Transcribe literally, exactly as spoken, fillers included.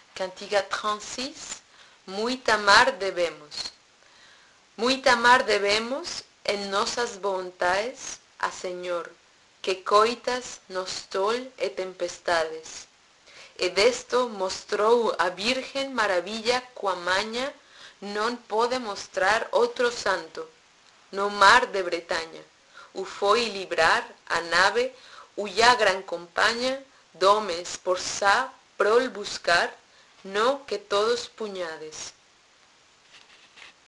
Cantiga trente-seis. Muita amar devemos. Muita amar devemos em nossas vontades a Senhor, que coitas nos tol e tempestades. E desto mostrou a Virgem maravilla coa maña non pode mostrar outro santo. No mar de Bretaña o foi librar a nave ulla gran compaña d'homes por sa prol buscar, no que todos puñades.